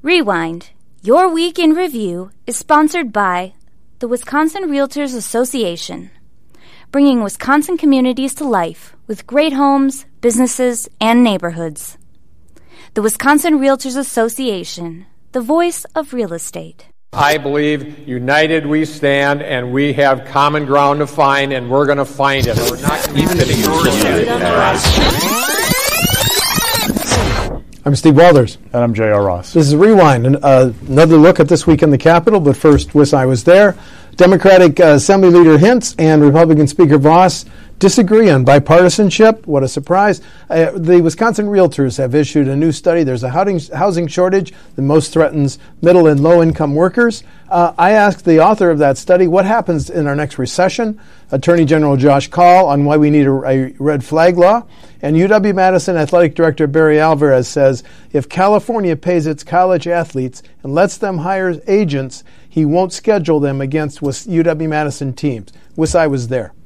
Rewind, your week in review, is sponsored by the Wisconsin Realtors Association, bringing Wisconsin communities to life with great homes, businesses, and neighborhoods. The Wisconsin Realtors Association, the voice of real estate. I believe united we stand, and we have common ground to find, and we're going to find it. We're not even I'm Steve Walters. And I'm J.R. Ross. This is Rewind, another look at this week in the Capitol, but first, wish I was there. Democratic Assembly Leader Hintz and Republican Speaker Voss disagree on bipartisanship. What a surprise. The Wisconsin Realtors have issued a new study. There's a housing shortage that most threatens middle and low-income workers. I asked the author of that study what happens in our next recession, Attorney General Josh Kaul, on why we need a red flag law. And UW-Madison Athletic Director Barry Alvarez says if California pays its college athletes and lets them hire agents, he won't schedule them against UW-Madison teams. Wish I was there.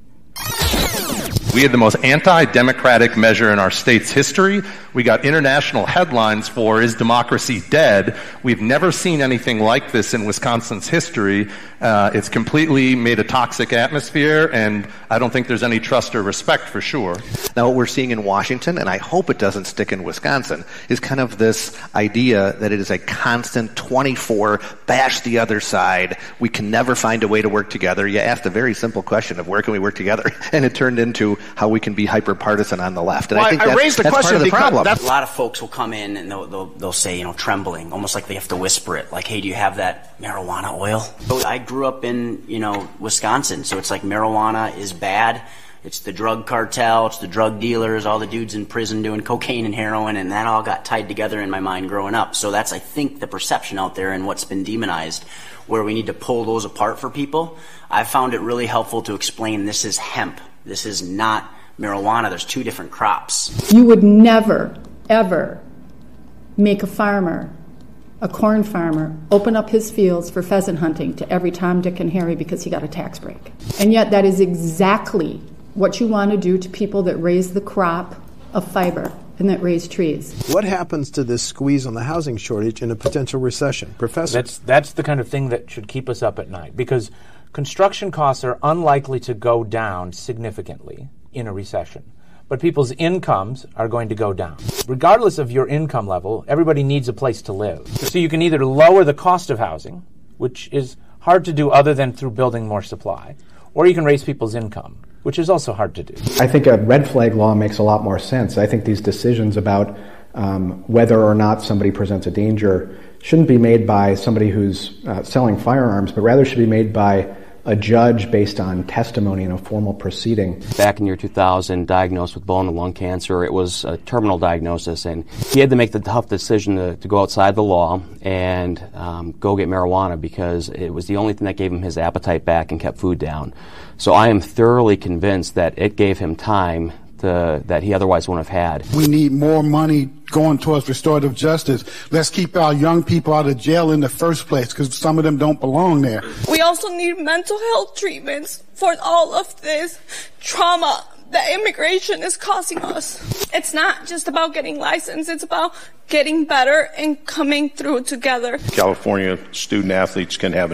We had the most anti-democratic measure in our state's history. We got international headlines for, is democracy dead? We've never seen anything like this in Wisconsin's history. It's completely made a toxic atmosphere, and I don't think there's any trust or respect for sure. Now what we're seeing in Washington, and I hope it doesn't stick in Wisconsin, is kind of this idea that it is a constant 24 bash the other side. We can never find a way to work together. You asked a very simple question of where can we work together, and it turned into how we can be hyper-partisan on the left. And I think that's part of the problem. A lot of folks will come in and they'll say, trembling, almost like they have to whisper it, like, hey, do you have that marijuana oil? I grew up in, Wisconsin, so it's like marijuana is bad. It's the drug cartel, it's the drug dealers, all the dudes in prison doing cocaine and heroin, and that all got tied together in my mind growing up. So that's, I think, the perception out there and what's been demonized, where we need to pull those apart for people. I found it really helpful to explain this is hemp. This is not marijuana. There's two different crops. You would never, ever make a farmer, a corn farmer, open up his fields for pheasant hunting to every Tom, Dick, and Harry because he got a tax break. And yet that is exactly what you want to do to people that raise the crop of fiber and that raise trees. What happens to this squeeze on the housing shortage in a potential recession? Professor? That's the kind of thing that should keep us up at night, because construction costs are unlikely to go down significantly in a recession, but people's incomes are going to go down. Regardless of your income level, everybody needs a place to live. So you can either lower the cost of housing, which is hard to do other than through building more supply, or you can raise people's income, which is also hard to do. I think a red flag law makes a lot more sense. I think these decisions about whether or not somebody presents a danger shouldn't be made by somebody who's selling firearms, but rather should be made by a judge based on testimony in a formal proceeding. Back in year 2000, diagnosed with bone and lung cancer. It was a terminal diagnosis, and he had to make the tough decision to go outside the law and go get marijuana because it was the only thing that gave him his appetite back and kept food down. So I am thoroughly convinced that it gave him time that he otherwise wouldn't have had. We need more money going towards restorative justice. Let's keep our young people out of jail in the first place, because some of them don't belong there. We also need mental health treatments for all of this trauma that immigration is causing us. It's not just about getting licensed, it's about getting better and coming through together. California student athletes can have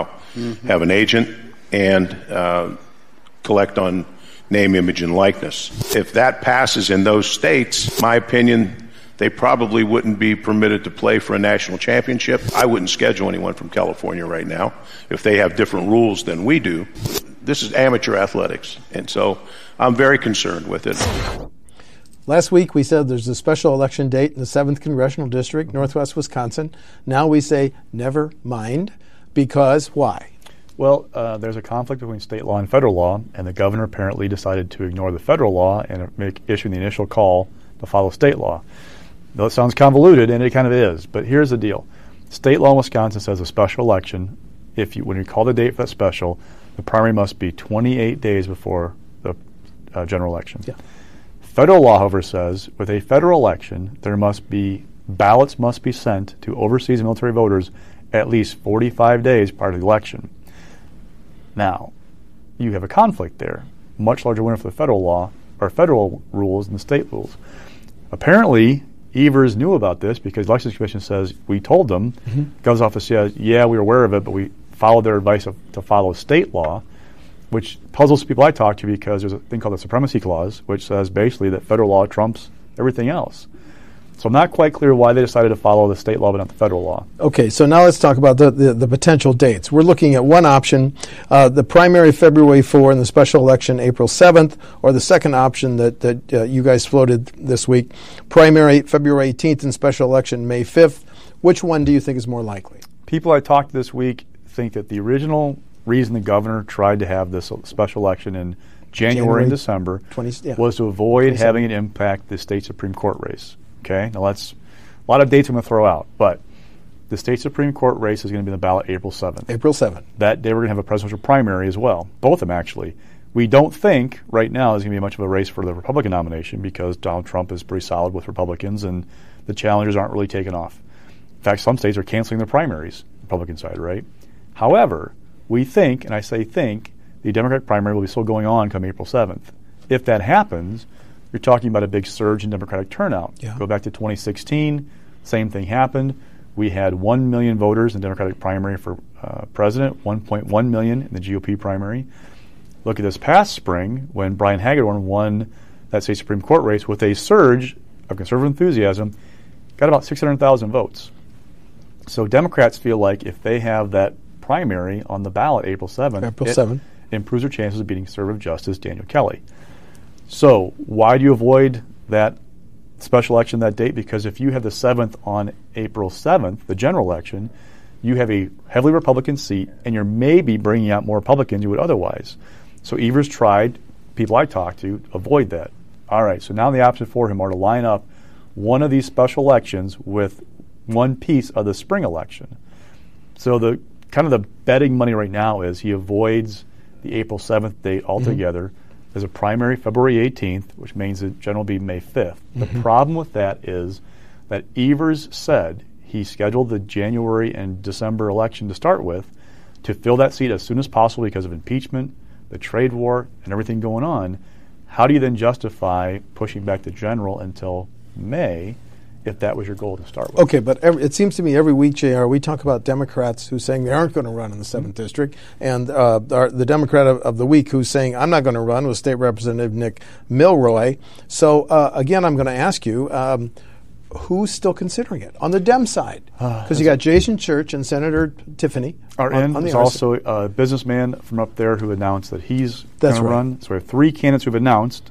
have an agent and collect on name, image, and likeness. If that passes in those states, my opinion, they probably wouldn't be permitted to play for a national championship. I wouldn't schedule anyone from California right now if they have different rules than we do. This is amateur athletics, and so I'm very concerned with it. Last week we said there's a special election date in the 7th Congressional District, Northwest Wisconsin. Now we say never mind, because why? Well, there's a conflict between state law and federal law, and the governor apparently decided to ignore the federal law and issue the initial call to follow state law. Though it sounds convoluted, and it kind of is, but here's the deal. State law in Wisconsin says a special election, when you call the date for that special, the primary must be 28 days before the general election. Yeah. Federal law, however, says with a federal election, ballots must be sent to overseas military voters at least 45 days prior to the election. Now, you have a conflict there. Much larger winner for the federal law, or federal rules than the state rules. Apparently, Evers knew about this because the Elections Commission says, we told them. Mm-hmm. Governor's office says, yeah, we were aware of it, but we followed their advice to follow state law, which puzzles people I talk to because there's a thing called the Supremacy Clause, which says basically that federal law trumps everything else. So I'm not quite clear why they decided to follow the state law but not the federal law. Okay, so now let's talk about the potential dates. We're looking at one option, the primary February 4 and the special election April 7th, or the second option that you guys floated this week, primary February 18th and special election May 5th. Which one do you think is more likely? People I talked to this week think that the original reason the governor tried to have this special election in January and December was to avoid having it impact the state Supreme Court race. Okay, now that's a lot of dates I'm going to throw out, but the state Supreme Court race is going to be on the ballot April 7th. April 7th. That day we're going to have a presidential primary as well, both of them actually. We don't think right now there's going to be much of a race for the Republican nomination because Donald Trump is pretty solid with Republicans and the challengers aren't really taking off. In fact, some states are canceling their primaries, Republican side, right? However, we think, and I say think, the Democratic primary will be still going on come April 7th. If that happens, you're talking about a big surge in Democratic turnout. Yeah. Go back to 2016, same thing happened. We had 1 million voters in the Democratic primary for president, 1.1 million in the GOP primary. Look at this past spring when Brian Hagedorn won that state Supreme Court race with a surge of conservative enthusiasm, got about 600,000 votes. So Democrats feel like if they have that primary on the ballot April 7th, it improves their chances of beating conservative Justice Daniel Kelly. So why do you avoid that special election that date? Because if you have the 7th on April 7th, the general election, you have a heavily Republican seat, and you're maybe bringing out more Republicans you would otherwise. So Evers tried, people I talked to, avoid that. All right, so now the option for him are to line up one of these special elections with one piece of the spring election. So the kind of the betting money right now is he avoids the April 7th date altogether. There's a primary February 18th, which means the general will be May 5th. The problem with that is that Evers said he scheduled the January and December election to start with to fill that seat as soon as possible because of impeachment, the trade war, and everything going on. How do you then justify pushing back the general until May if that was your goal to start with? Okay, but it seems to me every week, JR, we talk about Democrats who saying they aren't going to run in the 7th District, and the Democrat of the week who's saying, I'm not going to run, was State Representative Nick Milroy. So, again, I'm going to ask you, who's still considering it on the Dem side? Because you got Jason Church and Senator Tiffany. There's also a businessman from up there who announced that he's going to run. So we have 3 candidates who've announced.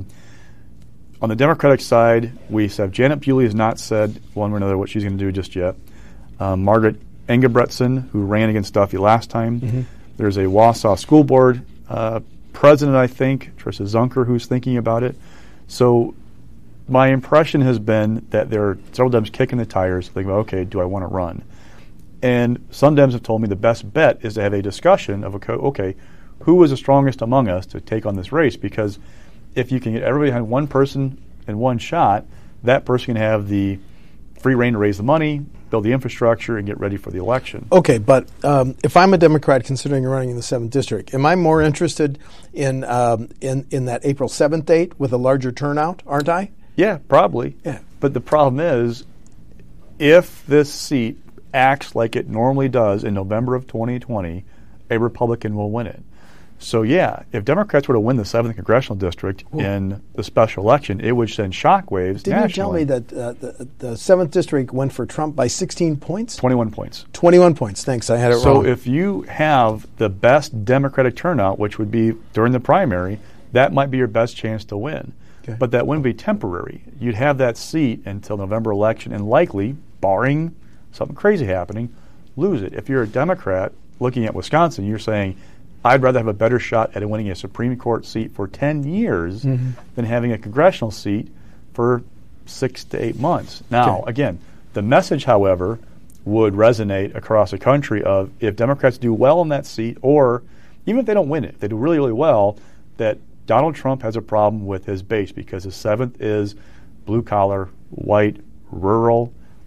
On the Democratic side, we have Janet Bewley has not said one way or another what she's going to do just yet. Margaret Engebretson, who ran against Duffy last time. There's a Wausau School Board president, I think, Tricia Zunker, who's thinking about it. So my impression has been that there are several Dems kicking the tires, thinking about, okay, do I want to run? And some Dems have told me the best bet is to have a discussion of, okay, who is the strongest among us to take on this race? Because if you can get everybody behind one person in one shot, that person can have the free reign to raise the money, build the infrastructure, and get ready for the election. Okay, but if I'm a Democrat considering running in the 7th District, am I more interested in that April 7th date with a larger turnout, aren't I? Yeah, probably. Yeah. But the problem is, if this seat acts like it normally does in November of 2020, a Republican will win it. So, yeah, if Democrats were to win the 7th Congressional District in the special election, it would send shockwaves nationally. Didn't you tell me that the 7th District went for Trump by 16 points? 21 points. 21 points. Thanks, I had it wrong. So if you have the best Democratic turnout, which would be during the primary, that might be your best chance to win. Okay. But that wouldn't be temporary. You'd have that seat until November election and likely, barring something crazy happening, lose it. If you're a Democrat looking at Wisconsin, you're saying, I'd rather have a better shot at winning a Supreme Court seat for 10 years than having a congressional seat for 6 to 8 months. Now, again, the message, however, would resonate across the country of if Democrats do well in that seat, or even if they don't win it, if they do really, really well, that Donald Trump has a problem with his base because his 7th is blue-collar, white, rural,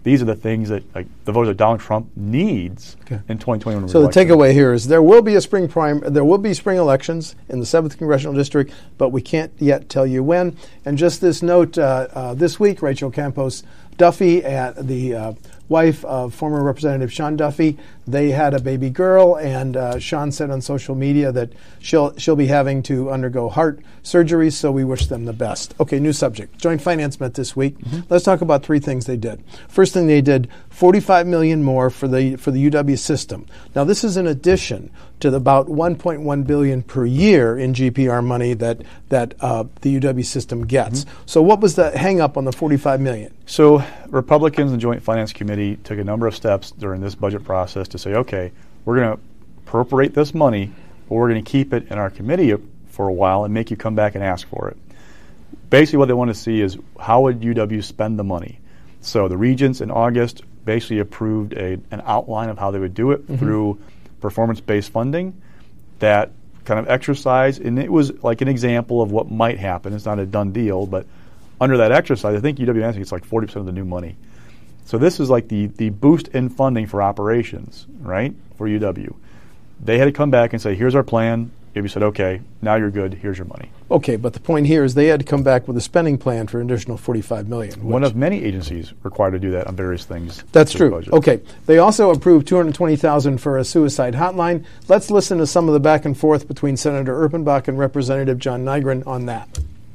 these are the things that the voters that Donald Trump needs in 2021. So the takeaway here is there will be spring elections in the 7th Congressional District, but we can't yet tell you when. And just this note, this week, Rachel Campos Duffy, the wife of former Representative Sean Duffy, they had a baby girl, and Sean said on social media that she'll be having to undergo heart surgery, so we wish them the best. Okay, new subject. Joint Finance met this week. Let's talk about 3 things they did. First thing they did, $45 million more for the UW system. Now, this is in addition to the about $1.1 billion per year in GPR money that the UW system gets. So what was the hang-up on the $45 million? So Republicans in the Joint Finance Committee took a number of steps during this budget process to say, okay, we're going to appropriate this money, but we're going to keep it in our committee for a while and make you come back and ask for it. Basically what they want to see is how would UW spend the money. So the regents in August basically approved an outline of how they would do it through performance-based funding. That kind of exercise, and it was like an example of what might happen. It's not a done deal, but under that exercise, I think UW gets like 40% of the new money. So this is like the boost in funding for operations, right, for UW. They had to come back and say, here's our plan. UW said, okay, now you're good. Here's your money. Okay, but the point here is they had to come back with a spending plan for an additional $45 million. One of many agencies required to do that on various things. That's true. Okay. They also approved $220,000 for a suicide hotline. Let's listen to some of the back and forth between Senator Erpenbach and Representative John Nygren on that.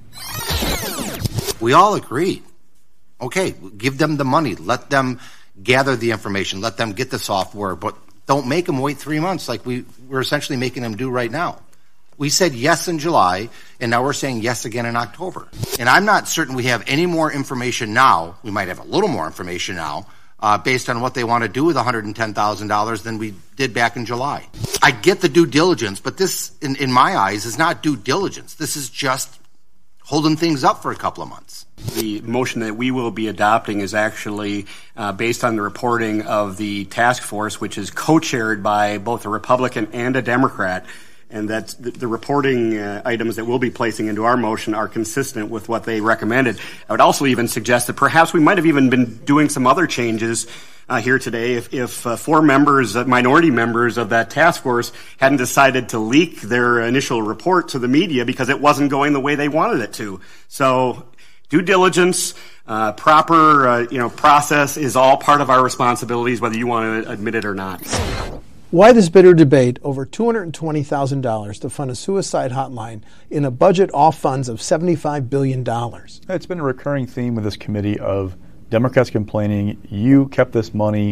We all agree. Okay, give them the money. Let them gather the information. Let them get the software. But don't make them wait 3 months like we're essentially making them do right now. We said yes in July, and now we're saying yes again in October. And I'm not certain we have any more information now. We might have a little more information now based on what they want to do with $110,000 than we did back in July. I get the due diligence, but this, in my eyes, is not due diligence. This is just holding things up for a couple of months. The motion that we will be adopting is actually based on the reporting of the task force, which is co-chaired by both a Republican and a Democrat. And that's the reporting items that we'll be placing into our motion are consistent with what they recommended. I would also even suggest that perhaps we might have even been doing some other changes here today if 4 members, minority members of that task force hadn't decided to leak their initial report to the media because it wasn't going the way they wanted it to. So due diligence, proper process is all part of our responsibilities, whether you want to admit it or not. Why this bitter debate over $220,000 to fund a suicide hotline in a budget off funds of $75 billion? It's been a recurring theme with this committee of Democrats complaining you kept this money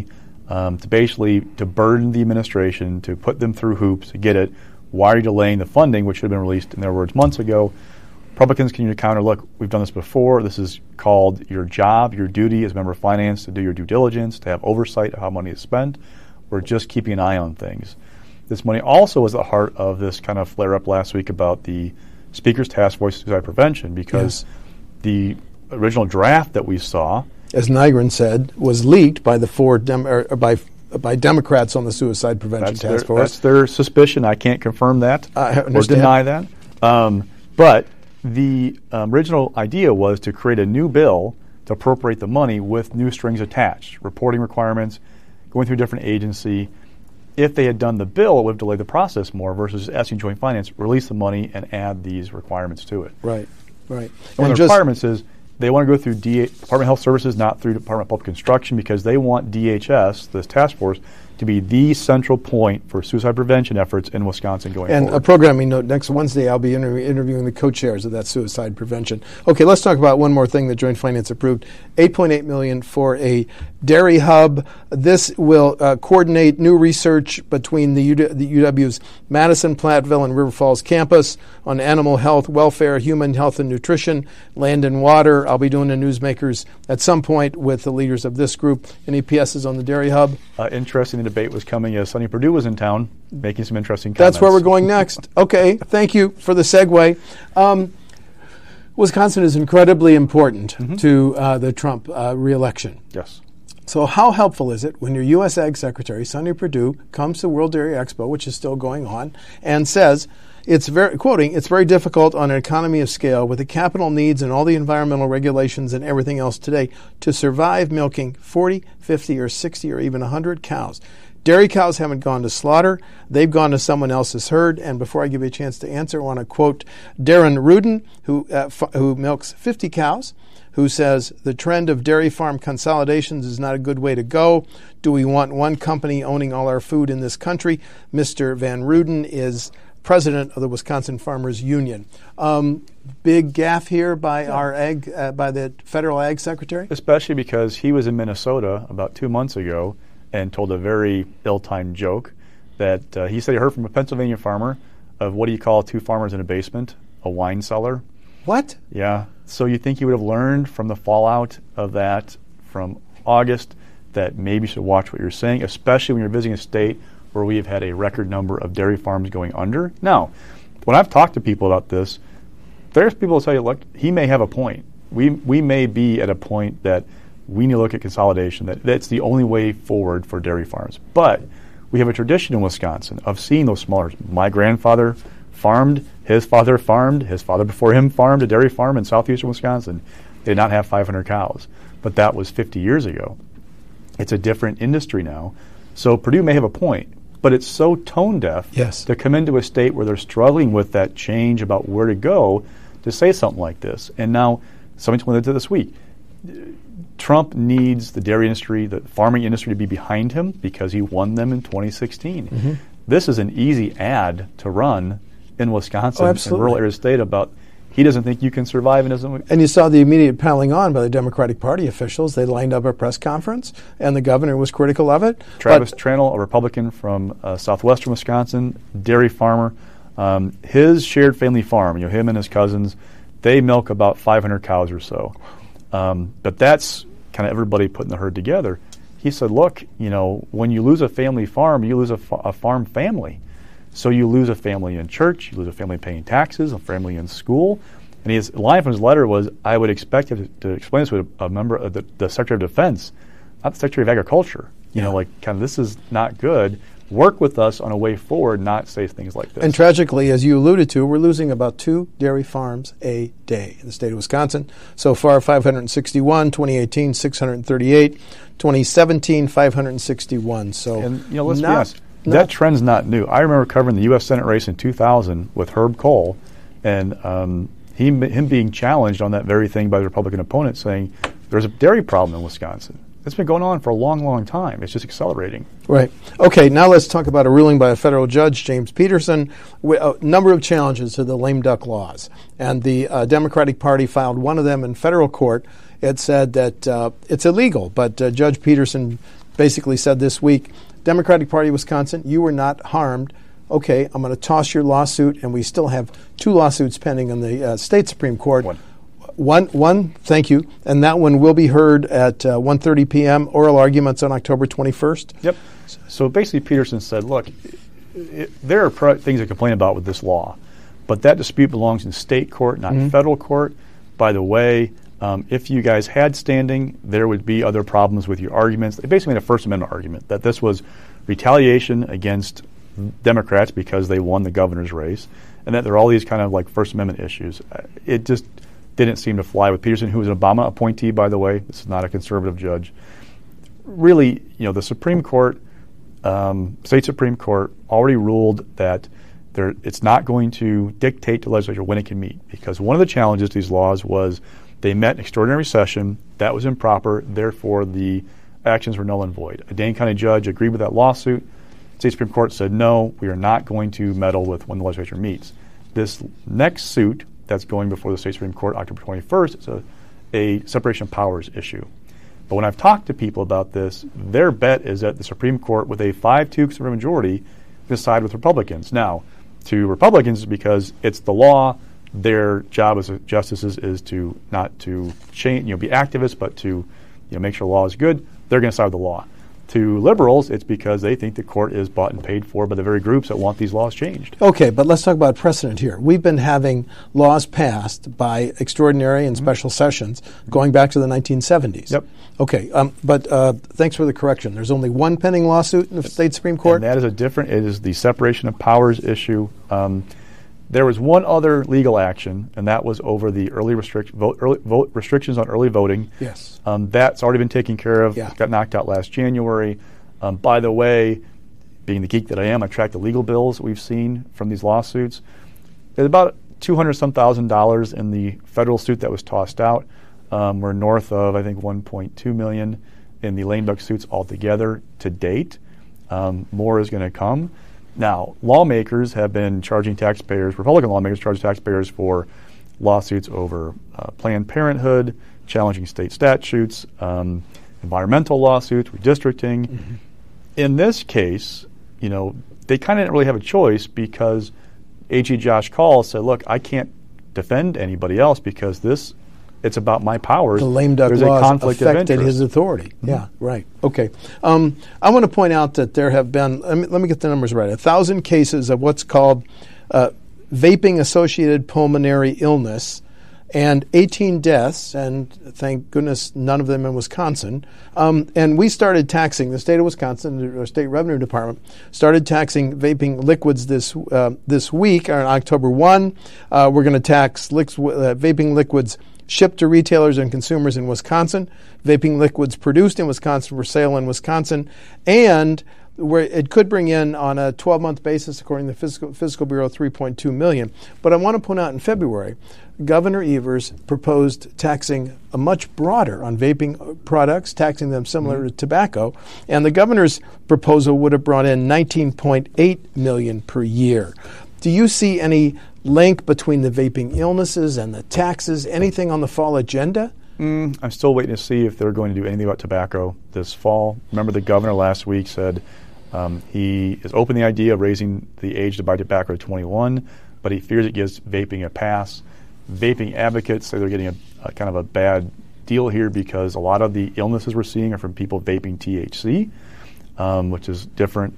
to burden the administration, to put them through hoops to get it. Why are you delaying the funding, which should have been released, in their words, months ago? Republicans continue to counter, look, we've done this before. This is called your job, your duty as a member of finance to do your due diligence, to have oversight of how money is spent. We're just keeping an eye on things. This money also was at the heart of this kind of flare-up last week about the Speaker's Task Force Suicide Prevention, because the original draft that we saw, as Nygren said, was leaked by the by Democrats on the Suicide Prevention Task Force. That's their suspicion. I can't confirm that or deny that. But the original idea was to create a new bill to appropriate the money with new strings attached, reporting requirements, going through a different agency. If they had done the bill, it would have delayed the process more versus asking Joint Finance, release the money and add these requirements to it. Right. And one of the requirements is they want to go through Department of Health Services, not through Department of Public Construction, because they want DHS, this task force, to be the central point for suicide prevention efforts in Wisconsin going forward. And a programming note, next Wednesday I'll be interviewing the co-chairs of that suicide prevention. Okay, let's talk about one more thing that Joint Finance approved. $8.8 million for a dairy hub. This will coordinate new research between the UW's Madison, Platteville, and River Falls campus on animal health, welfare, human health and nutrition, land and water. I'll be doing a newsmakers at some point with the leaders of this group. Any PSs on the dairy hub? Interesting debate was coming as Sonny Perdue was in town, making some interesting comments. That's where we're going next. Okay, thank you for the segue. Wisconsin is incredibly important to the Trump re-election. Yes. So how helpful is it when your U.S. Ag Secretary, Sonny Perdue, comes to World Dairy Expo, which is still going on, and says, it's very difficult on an economy of scale with the capital needs and all the environmental regulations and everything else today to survive milking 40, 50, or 60, or even 100 cows. Dairy cows haven't gone to slaughter. They've gone to someone else's herd. And before I give you a chance to answer, I want to quote Darren Rudin, who milks 50 cows, who says, the trend of dairy farm consolidations is not a good way to go. Do we want one company owning all our food in this country? Mr. Van Ruden is president of the Wisconsin Farmers Union. Big gaffe here by by the federal ag secretary? Especially because he was in Minnesota about 2 months ago and told a very ill-timed joke that he said he heard from a Pennsylvania farmer of what do you call two farmers in a basement? A wine cellar. What? Yeah. So you think he would have learned from the fallout of that from August that maybe you should watch what you're saying, especially when you're visiting a state where we have had a record number of dairy farms going under. Now, when I've talked to people about this, there's people who tell you, look, he may have a point. We may be at a point that we need to look at consolidation, that's the only way forward for dairy farms. But we have a tradition in Wisconsin of seeing those smaller. My grandfather farmed, his father before him farmed a dairy farm in southeastern Wisconsin. They did not have 500 cows, but that was 50 years ago. It's a different industry now. So Perdue may have a point, but it's so tone deaf to come into a state where they're struggling with that change about where to go to say something like this. And now somebody told me that this week. Trump needs the dairy industry, the farming industry to be behind him because he won them in 2016. Mm-hmm. This is an easy ad to run in Wisconsin and rural area state about he doesn't think you can survive and doesn't. And you saw the immediate piling on by the Democratic Party officials. They lined up a press conference, and the governor was critical of it. Travis Tranel, a Republican from southwestern Wisconsin, dairy farmer, his shared family farm, him and his cousins, they milk about 500 cows or so. But that's kind of everybody putting the herd together. He said, look, when you lose a family farm, you lose a farm family. So you lose a family in church, you lose a family paying taxes, a family in school. And his line from his letter was, I would expect him to explain this with a member of the Secretary of Defense, not the Secretary of Agriculture. This is not good. Work with us on a way forward, not say things like this. And tragically, as you alluded to, we're losing about 2 dairy farms a day in the state of Wisconsin. So far, 561, 2018, 638, 2017, 561. So, and let's be honest, that trend's not new. I remember covering the U.S. Senate race in 2000 with Herb Kohl, and him being challenged on that very thing by the Republican opponent, saying there's a dairy problem in Wisconsin. It's been going on for a long, long time. It's just accelerating. Right. Okay, now let's talk about a ruling by a federal judge, James Peterson, with a number of challenges to the lame duck laws. And the Democratic Party filed one of them in federal court. It said that it's illegal, but Judge Peterson basically said this week, Democratic Party of Wisconsin, you were not harmed. Okay, I'm going to toss your lawsuit, and we still have 2 lawsuits pending in the state Supreme Court. One, thank you. And that one will be heard at 1:30 p.m., oral arguments on October 21st. Yep. So basically Peterson said, look, there are things to complain about with this law, but that dispute belongs in state court, not federal court. By the way, if you guys had standing, there would be other problems with your arguments. They basically made a First Amendment argument that this was retaliation against Democrats because they won the governor's race, and that there are all these kind of like First Amendment issues. It just didn't seem to fly with Peterson, who was an Obama appointee, by the way. This is not a conservative judge. Really, the Supreme Court, state Supreme Court, already ruled that it's not going to dictate to the legislature when it can meet, because one of the challenges to these laws was they met in extraordinary session. That was improper. Therefore, the actions were null and void. A Dane County judge agreed with that lawsuit. State Supreme Court said, no, we are not going to meddle with when the legislature meets. This next suit that's going before the State Supreme Court October 21st, it's a separation of powers issue. But when I've talked to people about this, their bet is that the Supreme Court, with a 5-2 conservative majority, decide with Republicans. Now, to Republicans, because it's the law, their job as justices is to not to change, be activists, but to make sure the law is good. They're going to side with the law. To liberals, it's because they think the court is bought and paid for by the very groups that want these laws changed. Okay, but let's talk about precedent here. We've been having laws passed by extraordinary and special sessions going back to the 1970s. Yep. Okay, but thanks for the correction. There's only one pending lawsuit in the state Supreme Court? And that is it is the separation of powers issue. There was one other legal action, and that was over the early vote restrictions on early voting. Yes. That's already been taken care of. Yeah. Got knocked out last January. By the way, being the geek that I am, I tracked the legal bills that we've seen from these lawsuits. There's about $200,000 in the federal suit that was tossed out. We're north of, I think, $1.2 million in the lame duck suits altogether to date. More is going to come. Now, lawmakers have been charging taxpayers, Republican lawmakers charge taxpayers for lawsuits over Planned Parenthood, challenging state statutes, environmental lawsuits, redistricting. Mm-hmm. In this case, they kind of didn't really have a choice because AG Josh Kaul said, look, I can't defend anybody else because it's about my powers. The lame duck There's laws a conflict of affected interest. his authority. Mm-hmm. Yeah, right. Okay. I want to point out that there have been, let me get the numbers right, 1,000 cases of what's called vaping-associated pulmonary illness and 18 deaths, and thank goodness none of them in Wisconsin. And we started taxing, the state of Wisconsin, the State Revenue Department, started taxing vaping liquids this week, on October 1. We're going to tax vaping liquids shipped to retailers and consumers in Wisconsin, vaping liquids produced in Wisconsin for sale in Wisconsin, and where it could bring in on a 12-month basis, according to the Fiscal Bureau, $3.2 million. But I want to point out in February, Governor Evers proposed taxing a much broader on vaping products, taxing them similar to tobacco, and the governor's proposal would have brought in $19.8 million per year. Do you see any link between the vaping illnesses and the taxes? Anything on the fall agenda? I'm still waiting to see if they're going to do anything about tobacco this fall. Remember, the governor last week said he is open to the idea of raising the age to buy tobacco to 21, but he fears it gives vaping a pass. Vaping advocates say they're getting a kind of a bad deal here because a lot of the illnesses we're seeing are from people vaping THC, which is different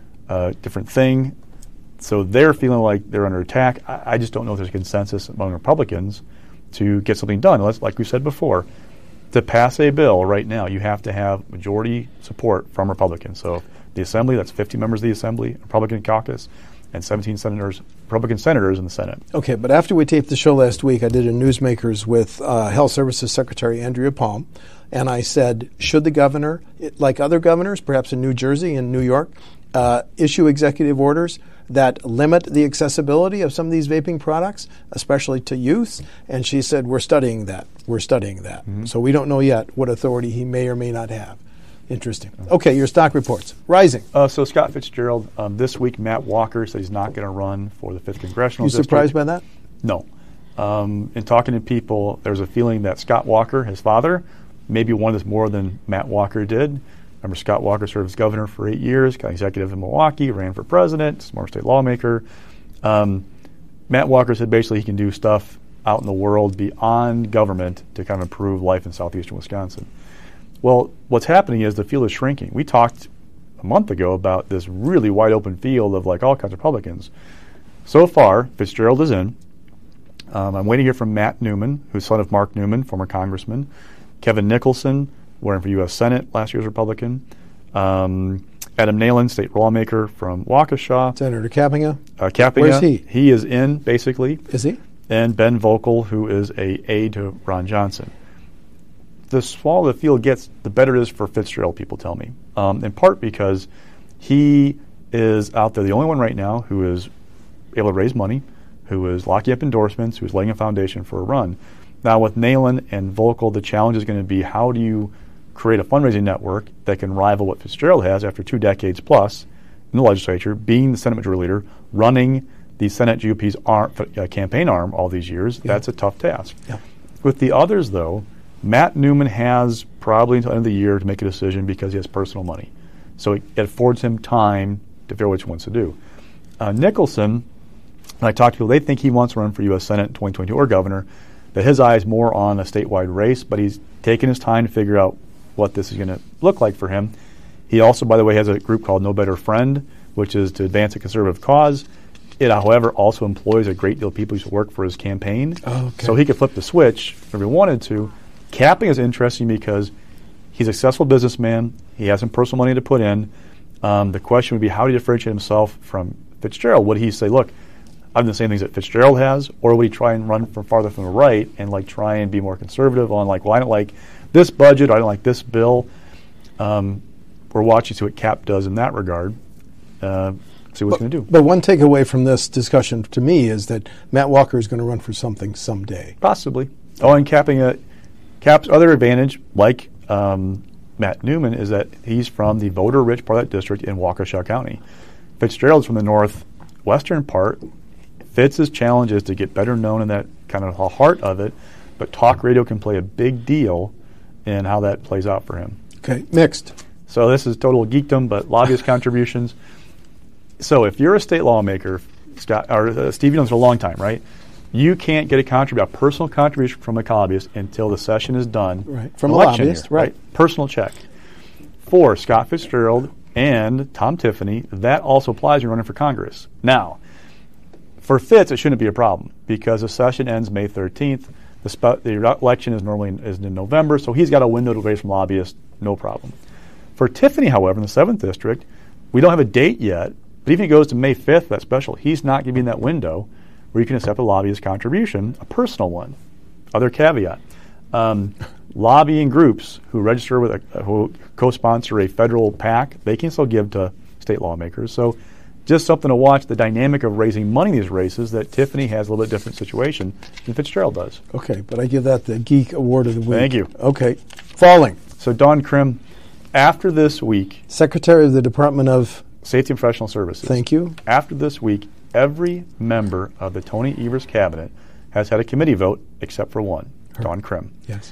thing. So they're feeling like they're under attack. I just don't know if there's a consensus among Republicans to get something done. Like we said before, to pass a bill right now, you have to have majority support from Republicans. So the Assembly, that's 50 members of the Assembly, Republican caucus, and 17 Republican senators in the Senate. Okay, but after we taped the show last week, I did a Newsmakers with Health Services Secretary Andrea Palm, and I said, should the governor, like other governors, perhaps in New Jersey and New York, issue executive orders that limit the accessibility of some of these vaping products, especially to youth? And she said, we're studying that. Mm-hmm. So we don't know yet what authority he may or may not have. Interesting. Okay, your stock reports. Rising. So Scott Fitzgerald, this week Matt Walker said he's not going to run for the 5th Congressional District. You surprised by that? No. In talking to people, there's a feeling that Scott Walker, his father, maybe wanted this more than Matt Walker did. Remember, Scott Walker served as governor for 8 years, got executive in Milwaukee, ran for president, smart state lawmaker. Matt Walker said basically he can do stuff out in the world beyond government to kind of improve life in southeastern Wisconsin. Well, what's happening is the field is shrinking. We talked a month ago about this really wide open field of like all kinds of Republicans. So far, Fitzgerald is in. I'm waiting to hear from Matt Newman, who's son of Mark Newman, former congressman. Kevin Nicholson, running for U.S. Senate, last year's Republican. Adam Nalen, state lawmaker from Waukesha. Senator Kappinga. Kappinga. Where's he? He is in, basically. Is he? And Ben Vogel, who is a aide to Ron Johnson. The smaller the field gets, the better it is for Fitzgerald, people tell me. In part because he is out there, the only one right now who is able to raise money, who is locking up endorsements, who is laying a foundation for a run. Now with Nalen and Vogel, the challenge is going to be how do you create a fundraising network that can rival what Fitzgerald has after 2 decades plus in the legislature, being the Senate Majority Leader, running the Senate GOP's campaign arm all these years. Yeah. That's a tough task. Yeah. With the others, though, Matt Newman has probably until the end of the year to make a decision because he has personal money. So it affords him time to figure out what he wants to do. Nicholson, when I talk to people, they think he wants to run for U.S. Senate in 2022 or governor, that his eye is more on a statewide race, but he's taken his time to figure out what this is going to look like for him. He also, by the way, has a group called No Better Friend, which is to advance a conservative cause. It, however, also employs a great deal of people who used to work for his campaign. Oh, okay. So he could flip the switch if he wanted to. Capping is interesting because he's a successful businessman. He has some personal money to put in. The question would be, how do you differentiate himself from Fitzgerald? Would he say, look, I've done the same things that Fitzgerald has, or would he try and run from farther from the right and try and be more conservative on I don't like this budget, or I don't like this bill. We're watching to see what Cap does in that regard. See what he's going to do. But one takeaway from this discussion to me is that Matt Walker is going to run for something someday. Possibly. And Cap's other advantage, like Matt Newman, is that he's from the voter-rich part of that district in Waukesha County. Fitzgerald's from the northwestern part. Fitz's challenge is to get better known in that kind of heart of it, but talk radio can play a big deal in how that plays out for him. Okay, mixed. So this is total geekdom, but lobbyist contributions. So if you're a state lawmaker, Scott, or Steve, you know this for a long time, right? You can't get a personal contribution from a lobbyist until the session is done. Right, from a lobbyist, right? Personal check. For Scott Fitzgerald and Tom Tiffany, that also applies when you're running for Congress. Now, for Fitz, it shouldn't be a problem because the session ends May 13th. The election is normally in November, so he's got a window to raise from lobbyists, no problem. For Tiffany, however, in the 7th District, we don't have a date yet, but even if he goes to May 5th, that special, he's not giving that window where you can accept a lobbyist contribution, a personal one. Other caveat. Lobbying groups who register with who co-sponsor a federal PAC, they can still give to state lawmakers. So just something to watch, the dynamic of raising money in these races, that Tiffany has a little bit different situation than Fitzgerald does. Okay, but I give that the Geek Award of the Week. Thank you. Okay. Falling. So Don Krim, after this week... Secretary of the Department of... Safety and Professional Services. Thank you. After this week, every member of the Tony Evers cabinet has had a committee vote except for one, Don Krim. Yes.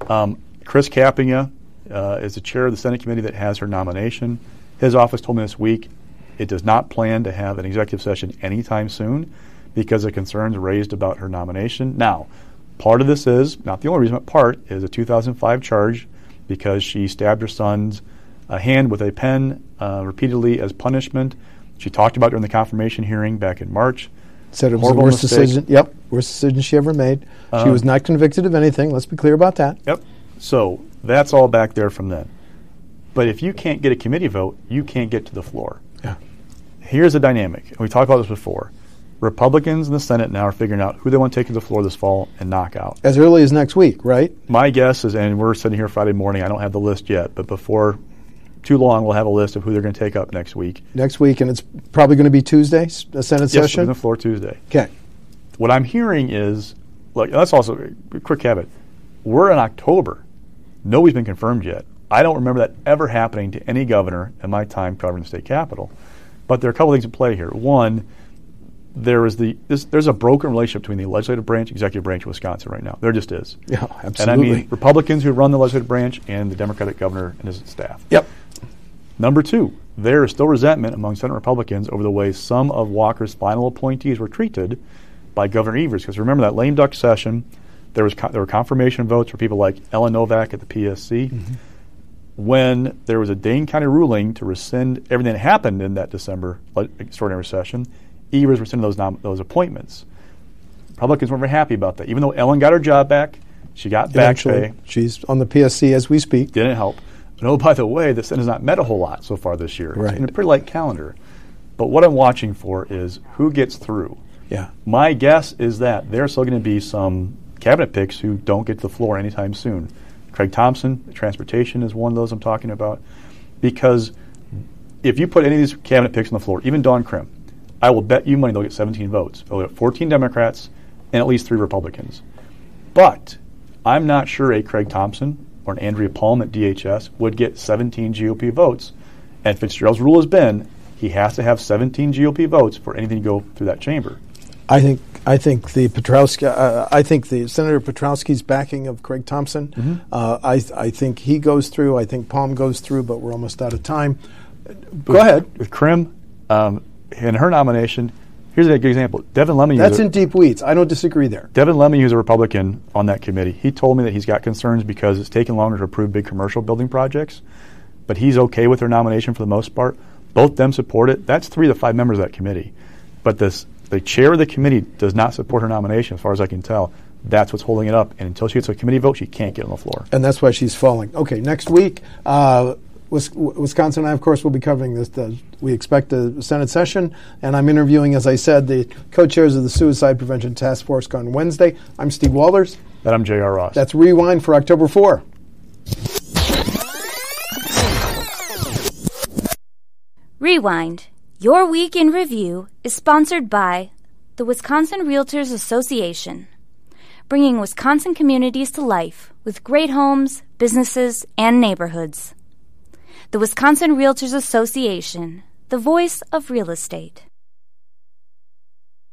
Chris Capigna is the chair of the Senate committee that has her nomination. His office told me this week it does not plan to have an executive session anytime soon because of concerns raised about her nomination. Now, part of this is, not the only reason, but part is a 2005 charge because she stabbed her son's hand with a pen repeatedly as punishment. She talked about it during the confirmation hearing back in March. Said it was the worst decision. Yep, worst decision she ever made. She was not convicted of anything. Let's be clear about that. Yep. So that's all back there from then. But if you can't get a committee vote, you can't get to the floor. Yeah. Here's the dynamic. We talked about this before. Republicans in the Senate now are figuring out who they want to take to the floor this fall and knock out. As early as next week, right? My guess is, and we're sitting here Friday morning, I don't have the list yet, but before too long, we'll have a list of who they're going to take up next week. Next week, and it's probably going to be Tuesday, a Senate yes, session? Yes, on the floor Tuesday. Okay. What I'm hearing is, look, that's also a quick caveat. We're in October. Nobody's been confirmed yet. I don't remember that ever happening to any governor in my time covering the state capitol. But there are a couple things at play here. One, there's a broken relationship between the legislative branch, executive branch of Wisconsin right now. There just is. Yeah, absolutely. And I mean Republicans who run the legislative branch and the Democratic governor and his staff. Yep. Number two, there is still resentment among Senate Republicans over the way some of Walker's final appointees were treated by Governor Evers. Because remember that lame duck session, there were confirmation votes for people like Ellen Novak at the PSC. Mm-hmm. When there was a Dane County ruling to rescind everything that happened in that December extraordinary session, Evers rescinded those appointments. Republicans weren't very happy about that. Even though Ellen got her job back, she got back pay. She's on the PSC as we speak. Didn't help. But oh, by the way, the Senate has not met a whole lot so far this year. Right. It's been a pretty light calendar. But what I'm watching for is who gets through. Yeah. My guess is that there's still going to be some cabinet picks who don't get to the floor anytime soon. Craig Thompson, transportation, is one of those I'm talking about. Because if you put any of these cabinet picks on the floor, even Don Krim, I will bet you money they'll get 17 votes. They'll get 14 Democrats and at least 3 Republicans. But I'm not sure a Craig Thompson or an Andrea Palm at DHS would get 17 GOP votes. And Fitzgerald's rule has been he has to have 17 GOP votes for anything to go through that chamber. I think the Petrowski. I think the Senator Petrowski's backing of Craig Thompson. Mm-hmm. I think he goes through. I think Palm goes through, but we're almost out of time. Go ahead. With Krim, in her nomination, here's a good example. Devin Lemieux. That's in deep weeds. I don't disagree there. Devin Lemieux, who's a Republican on that committee, he told me that he's got concerns because it's taking longer to approve big commercial building projects. but he's okay with her nomination for the most part. Both them support it. That's 3 of the 5 members of that committee. But the chair of the committee does not support her nomination, as far as I can tell. That's what's holding it up. And until she gets a committee vote, she can't get on the floor. And that's why she's falling. Okay, next week, Wisconsin and I, of course, will be covering this. We expect a Senate session, and I'm interviewing, as I said, the co-chairs of the Suicide Prevention Task Force on Wednesday. I'm Steve Walters. And I'm J.R. Ross. That's Rewind for October 4. Rewind, Your Week in Review, is sponsored by the Wisconsin Realtors Association, bringing Wisconsin communities to life with great homes, businesses, and neighborhoods. The Wisconsin Realtors Association, the voice of real estate.